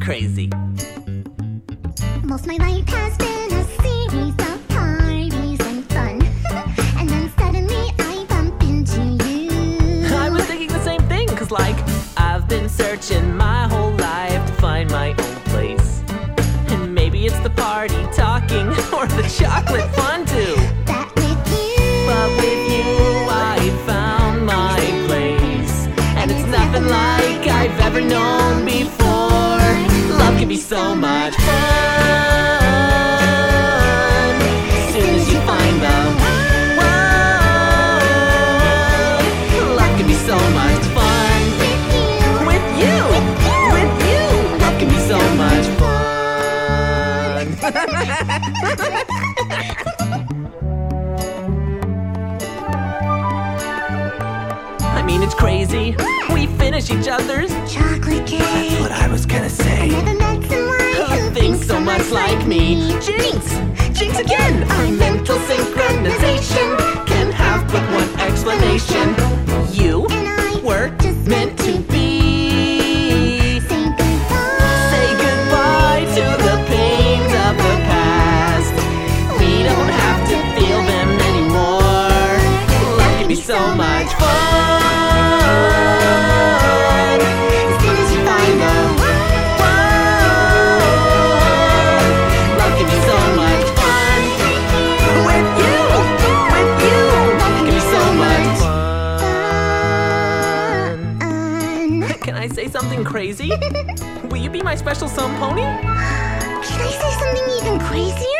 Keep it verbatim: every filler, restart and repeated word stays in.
crazy. Most my life has been a series of parties and fun. And then suddenly I bump into you. I was thinking the same thing, cause like I've been searching my whole life to find my own place. And maybe it's the party talking or the chocolate fondue. That with you, But with you I found my place. And it's nothing like I've ever known before. Love can be so much fun. As soon as you find the one, love can be so much fun. With you, with you, love can be so much fun. I mean, it's crazy. We finish each other's. chocolate cake. What I was gonna say. Never met someone Who thinks so much like me? Jinx! Jinx again! Our mental synchronization can have but one explanation. You and I were just meant to be. say goodbye. Say goodbye to the pains of the past. We don't have to feel them anymore. Life can be so much fun. As soon as you find the Love can be so much fun. With you, with you, love can be so much fun. one. Can I say something crazy? Will you be my special some pony? Should I say something even crazier?